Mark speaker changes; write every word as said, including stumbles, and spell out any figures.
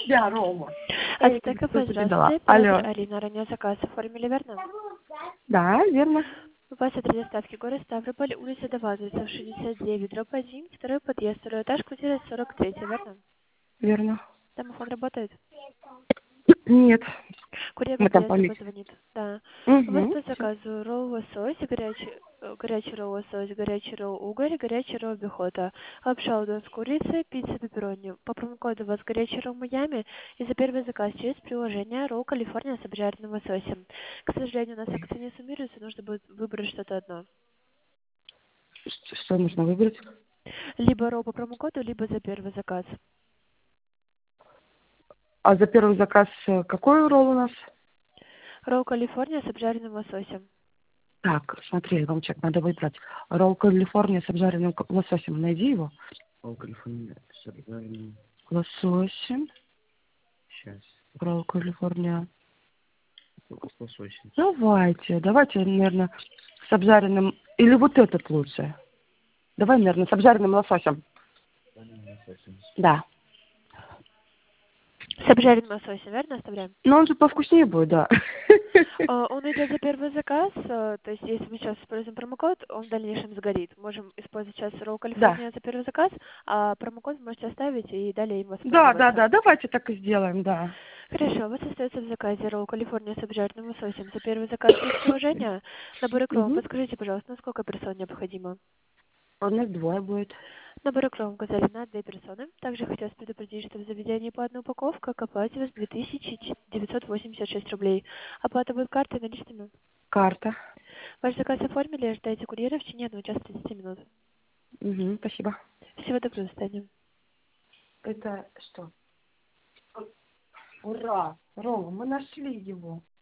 Speaker 1: Да, Рома.
Speaker 2: Ацтека,
Speaker 1: Что тебе дала?
Speaker 2: здравствуйте.
Speaker 1: Алло.
Speaker 2: Оператор Алина, ранее заказ оформили, верно?
Speaker 1: Да, верно.
Speaker 2: У вас адрес доставки город Ставрополь, улица Довазовцев, шестьдесят девять, дробь один, второй подъезд, второй этаж, квартира сорок три, верно?
Speaker 1: Верно.
Speaker 2: Домофон работает?
Speaker 1: Нет.
Speaker 2: Курьер
Speaker 1: Мы там
Speaker 2: по-прежнему
Speaker 1: помыть.
Speaker 2: позвонит. Да. У вас
Speaker 1: Угу.
Speaker 2: по заказу ролл лосось, горячий, э, горячий ролл лосось, горячий ролл угорь, горячий ролл бихота, лапша удон с курицей, пицца пепперони. По промокоду у вас горячий ролл Майами, и за первый заказ через приложение ролл Калифорния с обжаренным лососем. К сожалению, у нас акции не суммируются, нужно будет выбрать что-то одно.
Speaker 1: Ш- Что нужно выбрать?
Speaker 2: Либо ролл по промокоду, либо за первый заказ.
Speaker 1: А за первый заказ э, какой ролл у нас?
Speaker 2: Ролл Калифорния с обжаренным лососем.
Speaker 1: Так, смотри, Ромчик, надо выбрать. Ролл Калифорния с обжаренным к- лососем. Найди его.
Speaker 3: Ролл Калифорния с обжаренным.
Speaker 1: Лососем.
Speaker 3: Сейчас.
Speaker 1: Ролл Калифорния.
Speaker 3: Только с лососем.
Speaker 1: Давайте, давайте, наверное, с обжаренным. Или вот этот лучше. Давай, наверное, с обжаренным лососем.
Speaker 3: Лососем.
Speaker 1: Да.
Speaker 2: С обжаренным лососем, верно, оставляем?
Speaker 1: Но он же повкуснее будет, да.
Speaker 2: А, Он идет за первый заказ, а, то есть если мы сейчас используем промокод, он в дальнейшем сгорит. Можем использовать сейчас ролл
Speaker 1: Да.
Speaker 2: Калифорния за первый заказ, а промокод вы можете оставить и далее им
Speaker 1: Да, да,
Speaker 2: воспользоваться.
Speaker 1: да, давайте так и сделаем, да.
Speaker 2: Хорошо, у вас остается в заказе ролл Калифорния с обжаренным лососем за первый заказ через приложение. Набор икром,
Speaker 1: Угу.
Speaker 2: подскажите, пожалуйста, на сколько персон необходимо?
Speaker 1: У нас двое будет.
Speaker 2: Набор икром указали на две персоны. Также хотелось предупредить, что в заведении по одной упаковке к оплате у вас две тысячи девятьсот восемьдесят шесть рублей. Оплата будет картой наличными.
Speaker 1: Карта.
Speaker 2: Ваш заказ оформили, ожидайте курьера в течение одного часа тридцати минут.
Speaker 1: Угу, спасибо.
Speaker 2: Всего доброго, до свидания.
Speaker 1: Это что? Ура! Рома, мы нашли его.